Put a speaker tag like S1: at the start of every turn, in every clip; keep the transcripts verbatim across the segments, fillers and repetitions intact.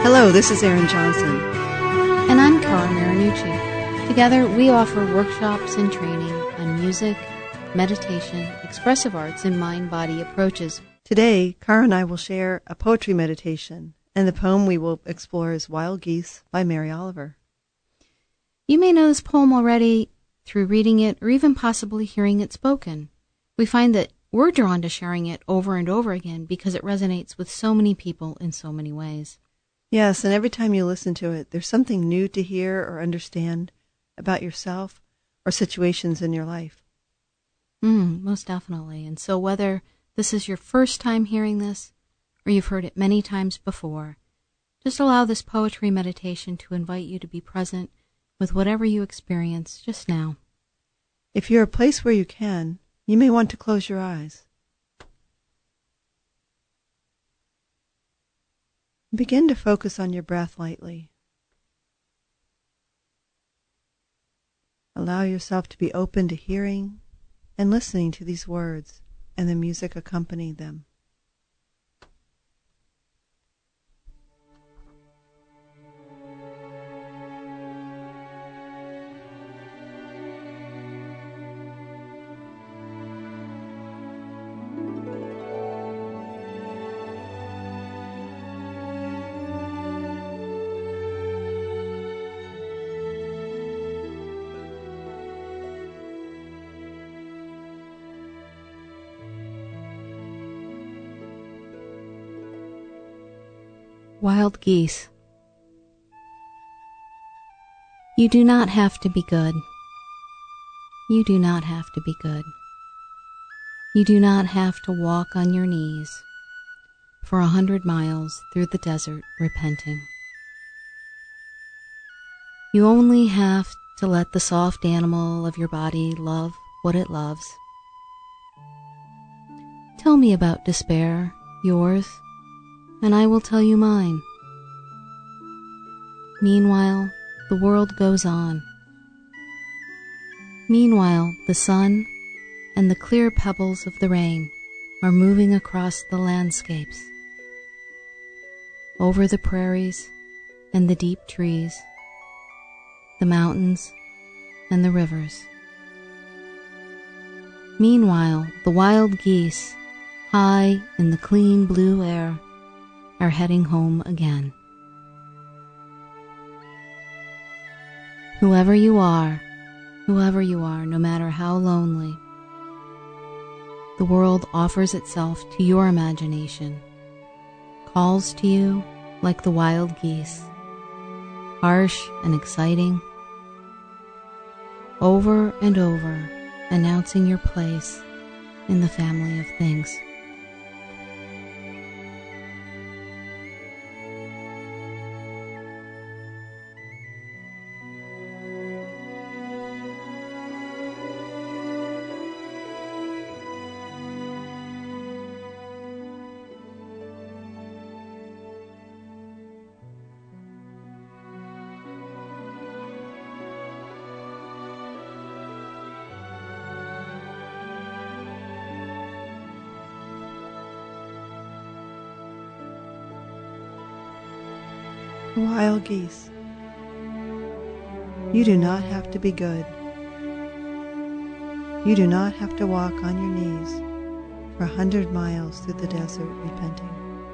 S1: Hello, this is Erin Johnson.
S2: And I'm Cara Marinucci. Together, we offer workshops and training on music, meditation, expressive arts, and mind-body approaches.
S1: Today, Cara and I will share a poetry meditation, and the poem we will explore is Wild Geese by Mary Oliver.
S2: You may know this poem already through reading it or even possibly hearing it spoken. We find that we're drawn to sharing it over and over again because it resonates with so many people in so many ways.
S1: Yes, and every time you listen to it, there's something new to hear or understand about yourself or situations in your life.
S2: Mm, most definitely. And so whether this is your first time hearing this or you've heard it many times before, just allow this poetry meditation to invite you to be present with whatever you experience just now.
S1: If you're a place where you can, you may want to close your eyes. Begin to focus on your breath lightly. Allow yourself to be open to hearing and listening to these words and the music accompanying them.
S2: Wild geese. You do not have to be good. You do not have to be good. You do not have to walk on your knees for a hundred miles through the desert repenting. You only have to let the soft animal of your body love what it loves. Tell me about despair, yours, and I will tell you mine. Meanwhile, the world goes on. Meanwhile, the sun and the clear pebbles of the rain are moving across the landscapes, over the prairies and the deep trees, the mountains and the rivers. Meanwhile, the wild geese, high in the clean blue air, are heading home again. Whoever you are, whoever you are, no matter how lonely, the world offers itself to your imagination, calls to you like the wild geese, harsh and exciting, over and over, announcing your place in the family of things.
S1: Wild geese. You do not have to be good. You do not have to walk on your knees for a hundred miles through the desert repenting.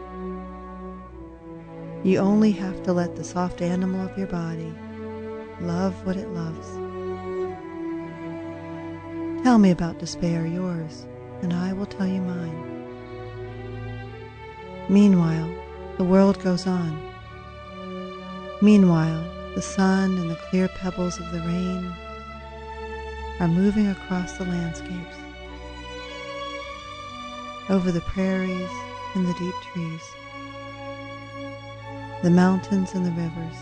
S1: You only have to let the soft animal of your body love what it loves. Tell me about despair, yours, and I will tell you mine. Meanwhile, the world goes on. Meanwhile, the sun and the clear pebbles of the rain are moving across the landscapes, over the prairies and the deep trees, the mountains and the rivers.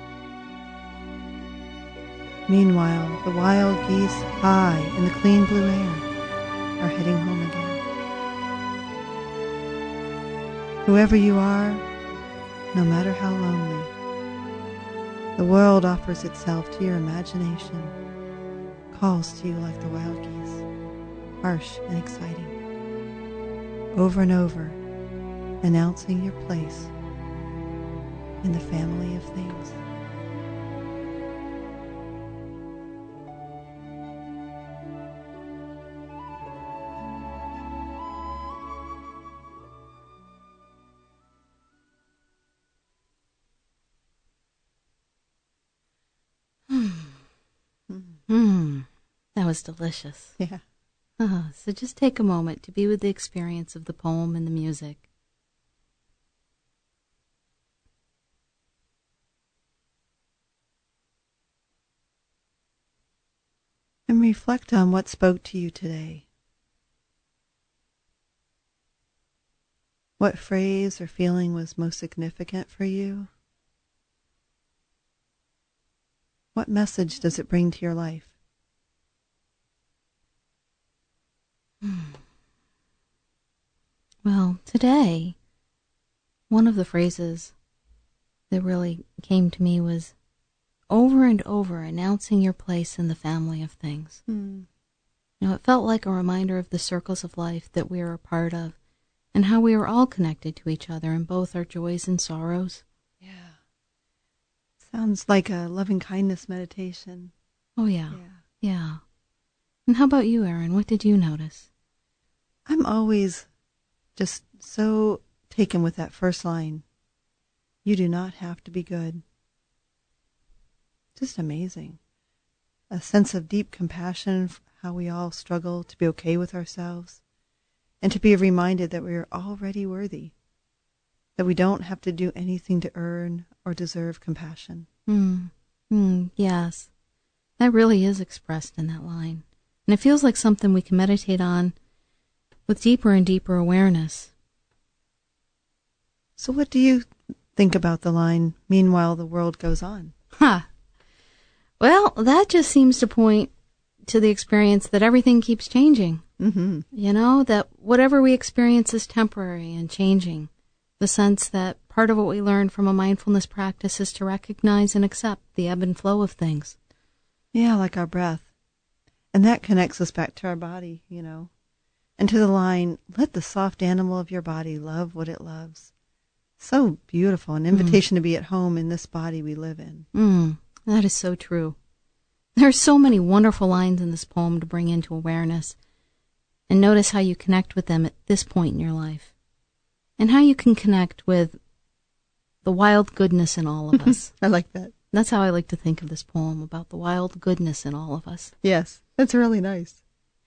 S1: Meanwhile, the wild geese, high in the clean blue air, are heading home again. Whoever you are, no matter how lonely, the world offers itself to your imagination, calls to you like the wild geese, harsh and exciting, over and over, announcing your place in the family of things.
S2: Hmm, that was delicious.
S1: Yeah.
S2: Uh, so just take a moment to be with the experience of the poem and the music.
S1: And reflect on what spoke to you today. What phrase or feeling was most significant for you? What message does it bring to your life?
S2: Hmm. Well, today, one of the phrases that really came to me was over and over announcing your place in the family of things.
S1: Hmm.
S2: You know, it felt like a reminder of the circles of life that we are a part of and how we are all connected to each other in both our joys and sorrows.
S1: Yeah. Sounds like a loving kindness meditation.
S2: Oh, yeah.
S1: Yeah.
S2: Yeah. And how about you, Erin? What did you notice?
S1: I'm always just so taken with that first line. You do not have to be good. Just amazing. A sense of deep compassion for how we all struggle to be okay with ourselves, and to be reminded that we are already worthy, that we don't have to do anything to earn or deserve compassion.
S2: Mm. Mm, yes. That really is expressed in that line. And it feels like something we can meditate on with deeper and deeper awareness.
S1: So what do you think about the line, meanwhile the world goes on?
S2: Ha! Well, that just seems to point to the experience that everything keeps changing.
S1: Mm-hmm.
S2: You know, that whatever we experience is temporary and changing. The sense that part of what we learn from a mindfulness practice is to recognize and accept the ebb and flow of things.
S1: Yeah, like our breath. And that connects us back to our body, you know. And to the line, let the soft animal of your body love what it loves. So beautiful, an invitation mm. to be at home in this body we live in.
S2: Mm, that is so true. There are so many wonderful lines in this poem to bring into awareness. And notice how you connect with them at this point in your life. And how you can connect with the wild goodness in all of us.
S1: I like that.
S2: That's how I like to think of this poem, about the wild goodness in all of us.
S1: Yes, that's really nice.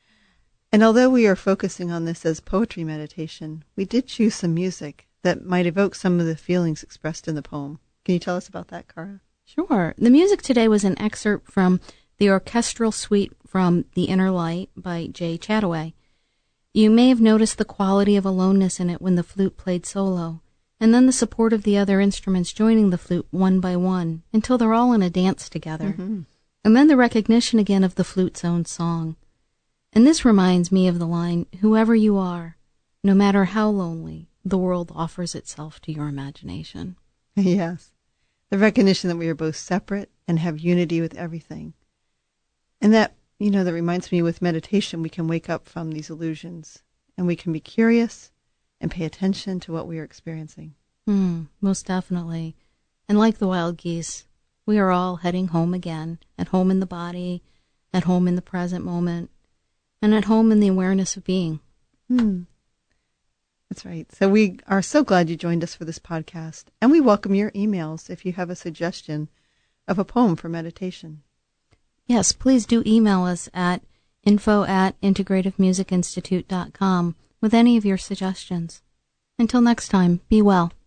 S1: And although we are focusing on this as poetry meditation, we did choose some music that might evoke some of the feelings expressed in the poem. Can you tell us about that, Cara?
S2: Sure. The music today was an excerpt from the orchestral suite from The Inner Light by Jay Chataway. You may have noticed the quality of aloneness in it when the flute played solo, and then the support of the other instruments joining the flute one by one until they're all in a dance together. Mm-hmm. And then the recognition again of the flute's own song. And this reminds me of the line, whoever you are, no matter how lonely, the world offers itself to your imagination.
S1: Yes. The recognition that we are both separate and have unity with everything. And that, you know, that reminds me with meditation, we can wake up from these illusions and we can be curious and pay attention to what we are experiencing.
S2: Mm, most definitely. And like the wild geese, we are all heading home again, at home in the body, at home in the present moment, and at home in the awareness of being.
S1: Hmm. That's right. So we are so glad you joined us for this podcast, and we welcome your emails if you have a suggestion of a poem for meditation.
S2: Yes, please do email us at info at integrative music institute dot com with any of your suggestions. Until next time, be well.